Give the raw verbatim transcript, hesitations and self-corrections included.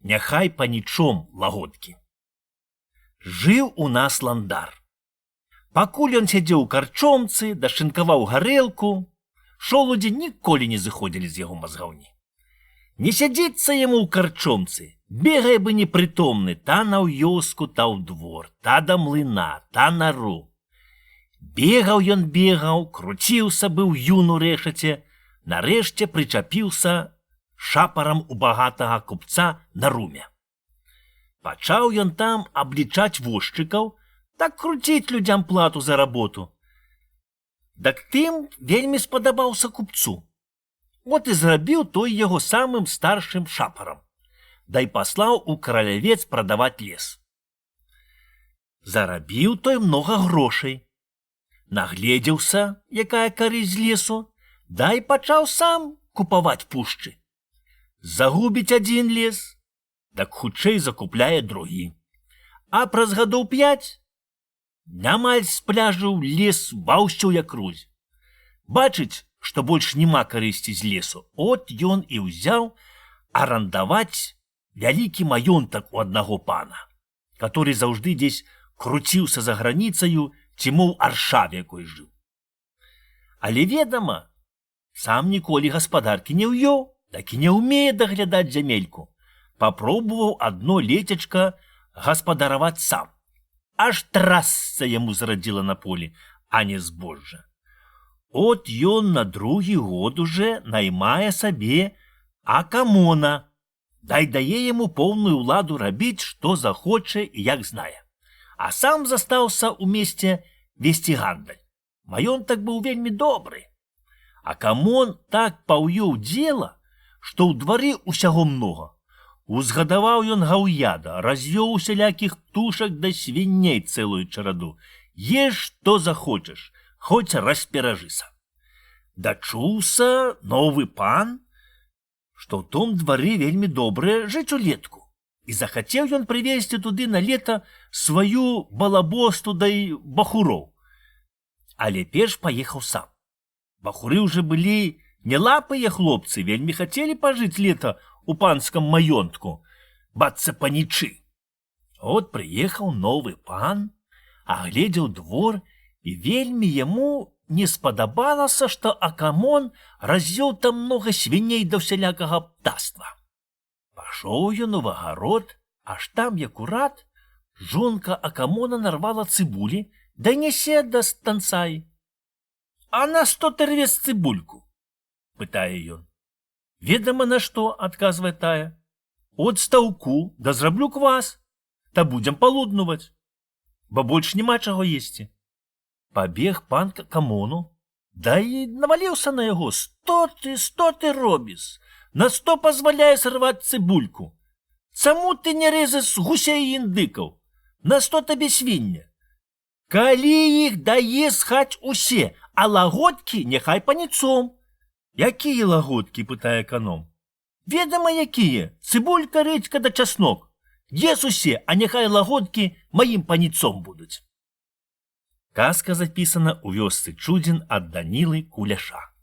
няхай панічом лагодкі. Жыў у нас ландар. Пакуль ён сядзеў у карчомцы, дашынкаваў гарэлку, шолудзі ніколі не зыходзілі з яго мазгаўні. Не сядзіцца яму ў карчомцы, бегае бы непрытомны та на вёску, та ў двор, та да млына, та на роў. Бегаў ён бегаў, круціўся быў юну рэшаце, нарэшце прычапіўся шапарам у багатага купца на руме. Пачаў ён там аблічаць возчыкаў, так круціць людзям плату за работу. Дак тым вельмі спадабаўся купцу. От і зрабіў той яго самым старшым шапарам, да й паслаў у каралявец прадаваць лес. Зарабіў той многа грошай. Нагледзеўся, якая карысць з лесу, да й пачаў сам купаваць пушчы. Загубіць адзін лес, так хутчэй закупляе другі. А праз гадоў пяць нямаль спляжыў лес ва ўсёй акрузе. Бачыць, што больш няма карысці з лесу, от ён і ўзяў арандаваць вялікі маёнтак у аднаго пана, который заўжды дзесь круціўся за граніцаю, ці моў аршав якой жыў. Але ведама, сам ніколі гаспадаркі не ўёў, так і не ўмее даглядаць зямельку. Папробаваў адно лецячка гаспадараваць сам. Аж трасца яму зрадзіла на полі, а не збожжа. От ён на другі год уже наймае сабе акамона, дай дае яму поўную ўладу рабіць, што захоча і як знае. А сам застаўся ў месце весці гандаль. Маёнтак быў вельмі добры. Акамон так паўёў дзела, што ў двары ўсяго многа. Узгадаваў ён гаўяда, развёў усялякіх птушак да свіней цэлую чараду. Еш, што захочаш, хоць расперажыся. Дачуўся новы пан, што ў том двары вельмі добрае жыць улетку. І захацеў ён прывезці туды на лета сваю балабосту да і бахуроў. Але перш паехаў сам. Бахуры ўжо былі не лапыя хлопцы, вельмі хацелі пажыць лета у панскам маёнтку, бацца панічы. От прыехаў новы пан, агледзеў двор, і вельмі яму не спадабалася, што акамон развёў там многа свіней да ўсялякага птаства. Пашоў ён у агарод, аж там, акурат, жонка акамона нарвала цыбулі, да нясе да станцаі. А на што ты рвеш цыбульку? Пытае ён. Ведама на што, адказвае тая. От стаўку, да зраблю квас, та будзем палуднуваць, бо больш няма чаго есці. Пабег пан к акамону, да і наваліўся на яго. Што ты, што ты робіш? На што пазваляе срываць цыбульку? Чаму ты не рэзаш гусей і індыкаў? На што табе свіння? Калі іх даеш хаць усе, а лагодкі няхай паніцом. Якія лагодкі, пытае эканом. Ведама, якія, цыбулька, рэдзька да часнок. Еш усе, а няхай лагодкі маім паніцом будуць. Казка запісана ў вёсцы Чудзін ад Данілы Куляша.